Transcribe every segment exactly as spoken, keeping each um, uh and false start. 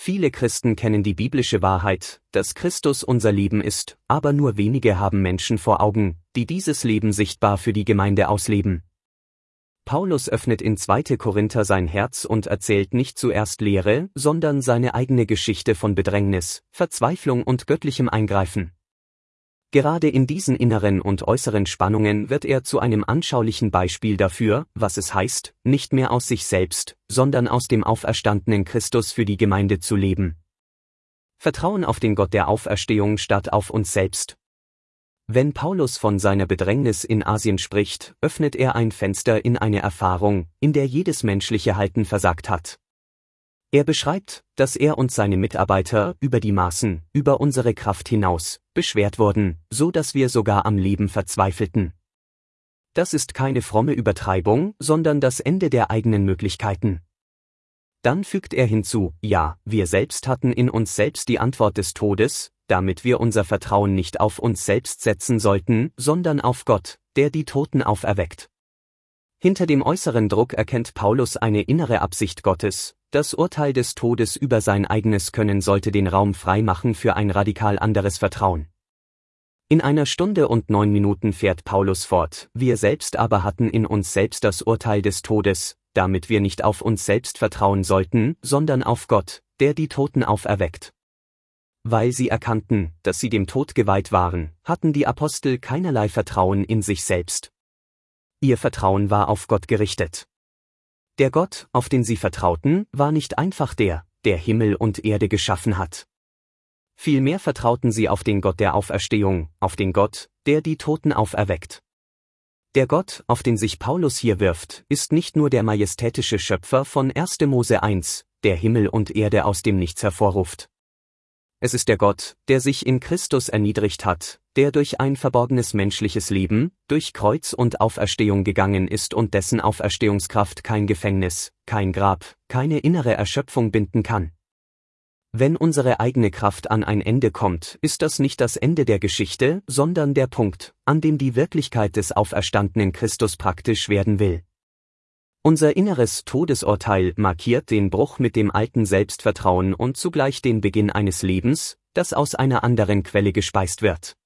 Viele Christen kennen die biblische Wahrheit, dass Christus unser Leben ist, aber nur wenige haben Menschen vor Augen, die dieses Leben sichtbar für die Gemeinde ausleben. Paulus öffnet in zweiter Korinther sein Herz und erzählt nicht zuerst Lehre, sondern seine eigene Geschichte von Bedrängnis, Verzweiflung und göttlichem Eingreifen. Gerade in diesen inneren und äußeren Spannungen wird er zu einem anschaulichen Beispiel dafür, was es heißt, nicht mehr aus sich selbst, sondern aus dem auferstandenen Christus für die Gemeinde zu leben. Vertrauen auf den Gott der Auferstehung statt auf uns selbst. Wenn Paulus von seiner Bedrängnis in Asien spricht, öffnet er ein Fenster in eine Erfahrung, in der jedes menschliche Halten versagt hat. Er beschreibt, dass er und seine Mitarbeiter über die Maßen, über unsere Kraft hinaus, beschwert wurden, so dass wir sogar am Leben verzweifelten. Das ist keine fromme Übertreibung, sondern das Ende der eigenen Möglichkeiten. Dann fügt er hinzu, ja, wir selbst hatten in uns selbst die Antwort des Todes, damit wir unser Vertrauen nicht auf uns selbst setzen sollten, sondern auf Gott, der die Toten auferweckt. Hinter dem äußeren Druck erkennt Paulus eine innere Absicht Gottes. Das Urteil des Todes über sein eigenes Können sollte den Raum freimachen für ein radikal anderes Vertrauen. In einer Stunde und neun Minuten fährt Paulus fort, wir selbst aber hatten in uns selbst das Urteil des Todes, damit wir nicht auf uns selbst vertrauen sollten, sondern auf Gott, der die Toten auferweckt. Weil sie erkannten, dass sie dem Tod geweiht waren, hatten die Apostel keinerlei Vertrauen in sich selbst. Ihr Vertrauen war auf Gott gerichtet. Der Gott, auf den sie vertrauten, war nicht einfach der, der Himmel und Erde geschaffen hat. Vielmehr vertrauten sie auf den Gott der Auferstehung, auf den Gott, der die Toten auferweckt. Der Gott, auf den sich Paulus hier wirft, ist nicht nur der majestätische Schöpfer von erster Mose eins, der Himmel und Erde aus dem Nichts hervorruft. Es ist der Gott, der sich in Christus erniedrigt hat, der durch ein verborgenes menschliches Leben, durch Kreuz und Auferstehung gegangen ist und dessen Auferstehungskraft kein Gefängnis, kein Grab, keine innere Erschöpfung binden kann. Wenn unsere eigene Kraft an ein Ende kommt, ist das nicht das Ende der Geschichte, sondern der Punkt, an dem die Wirklichkeit des auferstandenen Christus praktisch werden will. Unser inneres Todesurteil markiert den Bruch mit dem alten Selbstvertrauen und zugleich den Beginn eines Lebens, das aus einer anderen Quelle gespeist wird.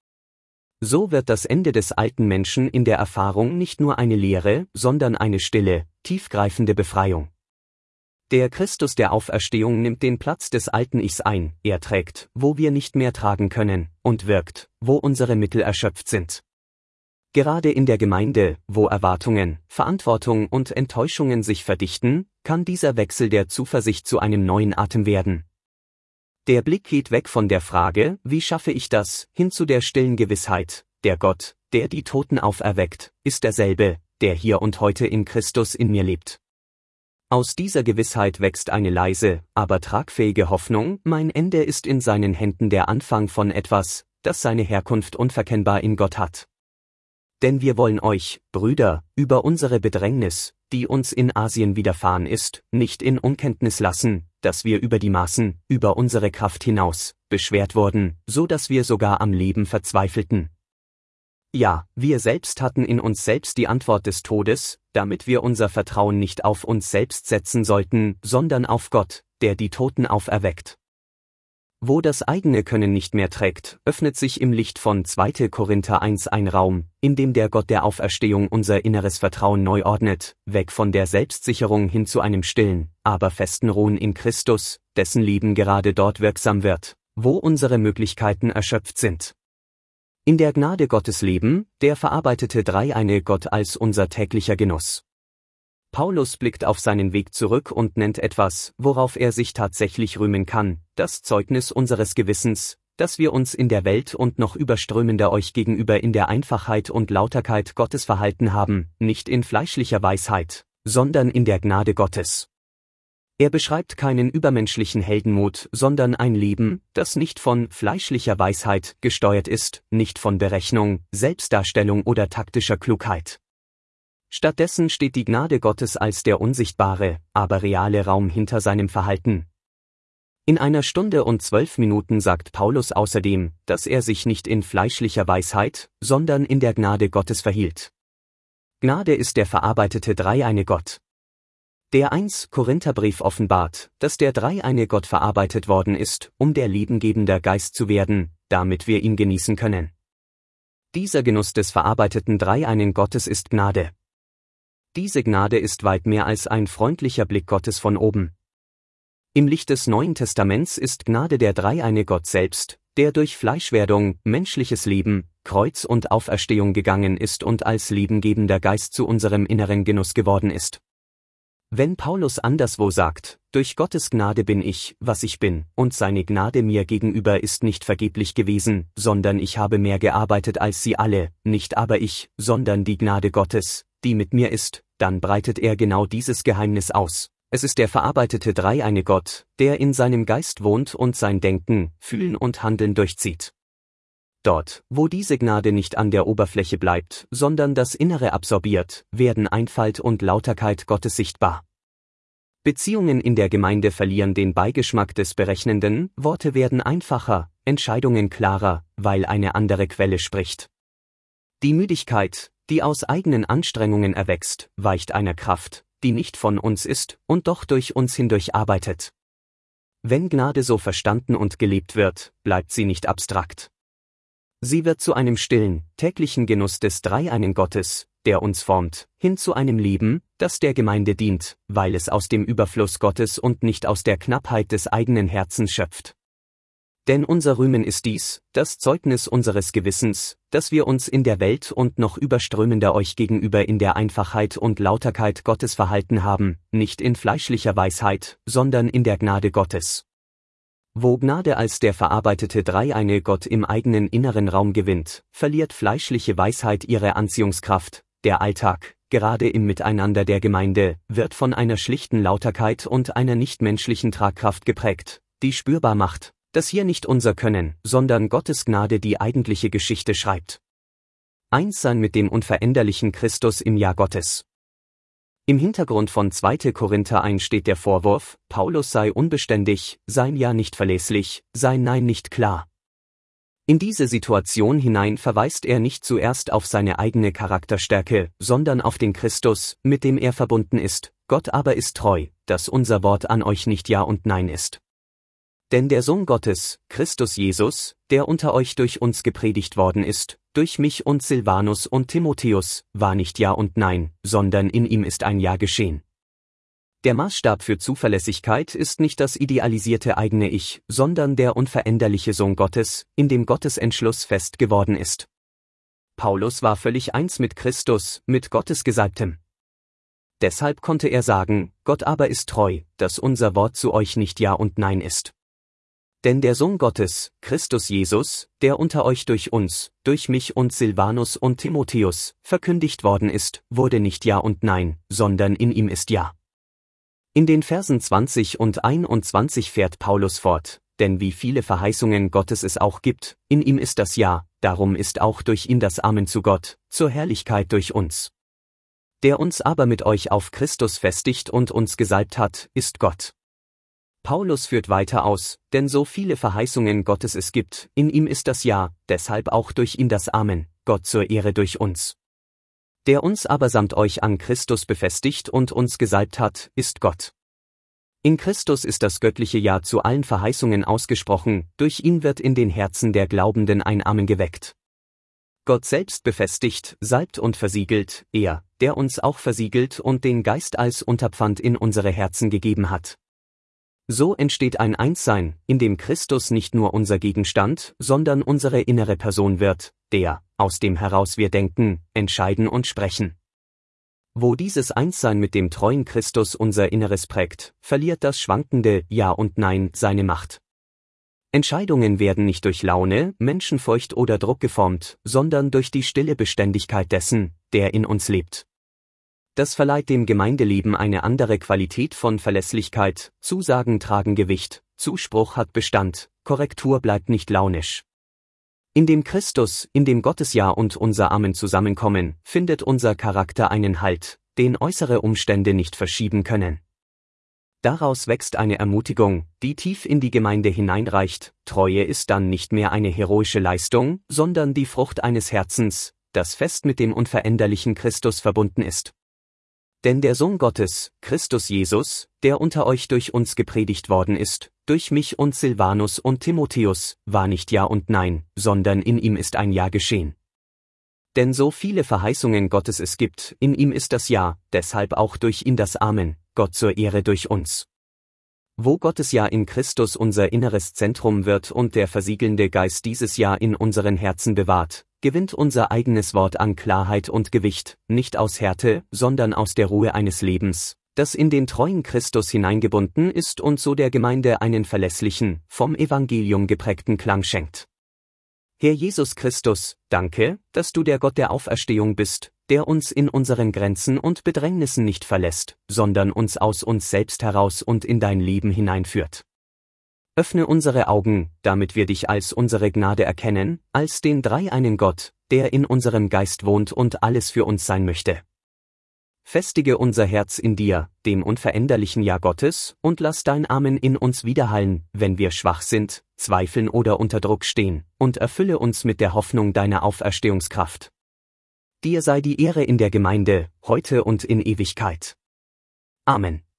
So wird das Ende des alten Menschen in der Erfahrung nicht nur eine Lehre, sondern eine stille, tiefgreifende Befreiung. Der Christus der Auferstehung nimmt den Platz des alten Ichs ein, er trägt, wo wir nicht mehr tragen können, und wirkt, wo unsere Mittel erschöpft sind. Gerade in der Gemeinde, wo Erwartungen, Verantwortung und Enttäuschungen sich verdichten, kann dieser Wechsel der Zuversicht zu einem neuen Atem werden. Der Blick geht weg von der Frage, wie schaffe ich das, hin zu der stillen Gewissheit, der Gott, der die Toten auferweckt, ist derselbe, der hier und heute in Christus in mir lebt. Aus dieser Gewissheit wächst eine leise, aber tragfähige Hoffnung, mein Ende ist in seinen Händen der Anfang von etwas, das seine Herkunft unverkennbar in Gott hat. Denn wir wollen euch, Brüder, über unsere Bedrängnis, die uns in Asien widerfahren ist, nicht in Unkenntnis lassen, dass wir über die Maßen, über unsere Kraft hinaus, beschwert wurden, so dass wir sogar am Leben verzweifelten. Ja, wir selbst hatten in uns selbst die Antwort des Todes, damit wir unser Vertrauen nicht auf uns selbst setzen sollten, sondern auf Gott, der die Toten auferweckt. Wo das eigene Können nicht mehr trägt, öffnet sich im Licht von zweiter Korinther eins ein Raum, in dem der Gott der Auferstehung unser inneres Vertrauen neu ordnet, weg von der Selbstsicherung hin zu einem stillen, aber festen Ruhen in Christus, dessen Leben gerade dort wirksam wird, wo unsere Möglichkeiten erschöpft sind. In der Gnade Gottes leben, der verarbeitete dreieine Gott als unser täglicher Genuss. Paulus blickt auf seinen Weg zurück und nennt etwas, worauf er sich tatsächlich rühmen kann, das Zeugnis unseres Gewissens, dass wir uns in der Welt und noch überströmender euch gegenüber in der Einfachheit und Lauterkeit Gottes verhalten haben, nicht in fleischlicher Weisheit, sondern in der Gnade Gottes. Er beschreibt keinen übermenschlichen Heldenmut, sondern ein Leben, das nicht von fleischlicher Weisheit gesteuert ist, nicht von Berechnung, Selbstdarstellung oder taktischer Klugheit. Stattdessen steht die Gnade Gottes als der unsichtbare, aber reale Raum hinter seinem Verhalten. In einer Stunde und zwölf Minuten sagt Paulus außerdem, dass er sich nicht in fleischlicher Weisheit, sondern in der Gnade Gottes verhielt. Gnade ist der verarbeitete dreieine Gott. Der erster Korintherbrief offenbart, dass der dreieine Gott verarbeitet worden ist, um der lebengebender Geist zu werden, damit wir ihn genießen können. Dieser Genuss des verarbeiteten dreieinen Gottes ist Gnade. Diese Gnade ist weit mehr als ein freundlicher Blick Gottes von oben. Im Licht des Neuen Testaments ist Gnade der dreieine Gott selbst, der durch Fleischwerdung, menschliches Leben, Kreuz und Auferstehung gegangen ist und als lebengebender Geist zu unserem inneren Genuss geworden ist. Wenn Paulus anderswo sagt, durch Gottes Gnade bin ich, was ich bin, und seine Gnade mir gegenüber ist nicht vergeblich gewesen, sondern ich habe mehr gearbeitet als sie alle, nicht aber ich, sondern die Gnade Gottes, die mit mir ist, dann breitet er genau dieses Geheimnis aus. Es ist der verarbeitete dreieine Gott, der in seinem Geist wohnt und sein Denken, Fühlen und Handeln durchzieht. Dort, wo diese Gnade nicht an der Oberfläche bleibt, sondern das Innere absorbiert, werden Einfalt und Lauterkeit Gottes sichtbar. Beziehungen in der Gemeinde verlieren den Beigeschmack des Berechnenden, Worte werden einfacher, Entscheidungen klarer, weil eine andere Quelle spricht. Die Müdigkeit, die aus eigenen Anstrengungen erwächst, weicht einer Kraft, die nicht von uns ist und doch durch uns hindurch arbeitet. Wenn Gnade so verstanden und gelebt wird, bleibt sie nicht abstrakt. Sie wird zu einem stillen, täglichen Genuss des dreieinen Gottes, der uns formt, hin zu einem Leben, das der Gemeinde dient, weil es aus dem Überfluss Gottes und nicht aus der Knappheit des eigenen Herzens schöpft. Denn unser Rühmen ist dies, das Zeugnis unseres Gewissens, dass wir uns in der Welt und noch überströmender euch gegenüber in der Einfachheit und Lauterkeit Gottes verhalten haben, nicht in fleischlicher Weisheit, sondern in der Gnade Gottes. Wo Gnade als der verarbeitete dreieine Gott im eigenen inneren Raum gewinnt, verliert fleischliche Weisheit ihre Anziehungskraft. Der Alltag, gerade im Miteinander der Gemeinde, wird von einer schlichten Lauterkeit und einer nichtmenschlichen Tragkraft geprägt, die spürbar macht, dass hier nicht unser Können, sondern Gottes Gnade die eigentliche Geschichte schreibt. Eins sein mit dem unveränderlichen Christus im Ja Gottes. Im Hintergrund von zweiter Korinther eins steht der Vorwurf, Paulus sei unbeständig, sein Ja nicht verlässlich, sein Nein nicht klar. In diese Situation hinein verweist er nicht zuerst auf seine eigene Charakterstärke, sondern auf den Christus, mit dem er verbunden ist. Gott aber ist treu, dass unser Wort an euch nicht Ja und Nein ist. Denn der Sohn Gottes, Christus Jesus, der unter euch durch uns gepredigt worden ist, durch mich und Silvanus und Timotheus, war nicht Ja und Nein, sondern in ihm ist ein Ja geschehen. Der Maßstab für Zuverlässigkeit ist nicht das idealisierte eigene Ich, sondern der unveränderliche Sohn Gottes, in dem Gottes Entschluss fest geworden ist. Paulus war völlig eins mit Christus, mit Gottes Gesalbtem. Deshalb konnte er sagen, Gott aber ist treu, dass unser Wort zu euch nicht Ja und Nein ist. Denn der Sohn Gottes, Christus Jesus, der unter euch durch uns, durch mich und Silvanus und Timotheus, verkündigt worden ist, wurde nicht Ja und Nein, sondern in ihm ist Ja. In den Versen zwanzig und einundzwanzig fährt Paulus fort, denn wie viele Verheißungen Gottes es auch gibt, in ihm ist das Ja, darum ist auch durch ihn das Amen zu Gott, zur Herrlichkeit durch uns. Der uns aber mit euch auf Christus festigt und uns gesalbt hat, ist Gott. Paulus führt weiter aus, denn so viele Verheißungen Gottes es gibt, in ihm ist das Ja, deshalb auch durch ihn das Amen, Gott zur Ehre durch uns. Der uns aber samt euch an Christus befestigt und uns gesalbt hat, ist Gott. In Christus ist das göttliche Ja zu allen Verheißungen ausgesprochen, durch ihn wird in den Herzen der Glaubenden ein Amen geweckt. Gott selbst befestigt, salbt und versiegelt, er, der uns auch versiegelt und den Geist als Unterpfand in unsere Herzen gegeben hat. So entsteht ein Einssein, in dem Christus nicht nur unser Gegenstand, sondern unsere innere Person wird, der, aus dem heraus wir denken, entscheiden und sprechen. Wo dieses Einssein mit dem treuen Christus unser Inneres prägt, verliert das schwankende Ja und Nein seine Macht. Entscheidungen werden nicht durch Laune, Menschenfurcht oder Druck geformt, sondern durch die stille Beständigkeit dessen, der in uns lebt. Das verleiht dem Gemeindeleben eine andere Qualität von Verlässlichkeit, Zusagen tragen Gewicht, Zuspruch hat Bestand, Korrektur bleibt nicht launisch. In dem Christus, in dem Gottes Ja und unser Amen zusammenkommen, findet unser Charakter einen Halt, den äußere Umstände nicht verschieben können. Daraus wächst eine Ermutigung, die tief in die Gemeinde hineinreicht. Treue ist dann nicht mehr eine heroische Leistung, sondern die Frucht eines Herzens, das fest mit dem unveränderlichen Christus verbunden ist. Denn der Sohn Gottes, Christus Jesus, der unter euch durch uns gepredigt worden ist, durch mich und Silvanus und Timotheus, war nicht Ja und Nein, sondern in ihm ist ein Ja geschehen. Denn so viele Verheißungen Gottes es gibt, in ihm ist das Ja, deshalb auch durch ihn das Amen, Gott zur Ehre durch uns. Wo Gottes Ja in Christus unser inneres Zentrum wird und der versiegelnde Geist dieses Ja in unseren Herzen bewahrt, gewinnt unser eigenes Wort an Klarheit und Gewicht, nicht aus Härte, sondern aus der Ruhe eines Lebens, das in den treuen Christus hineingebunden ist und so der Gemeinde einen verlässlichen, vom Evangelium geprägten Klang schenkt. Herr Jesus Christus, danke, dass du der Gott der Auferstehung bist, der uns in unseren Grenzen und Bedrängnissen nicht verlässt, sondern uns aus uns selbst heraus und in dein Leben hineinführt. Öffne unsere Augen, damit wir dich als unsere Gnade erkennen, als den dreieinen Gott, der in unserem Geist wohnt und alles für uns sein möchte. Festige unser Herz in dir, dem unveränderlichen Ja Gottes, und lass dein Amen in uns widerhallen, wenn wir schwach sind, zweifeln oder unter Druck stehen, und erfülle uns mit der Hoffnung deiner Auferstehungskraft. Dir sei die Ehre in der Gemeinde, heute und in Ewigkeit. Amen.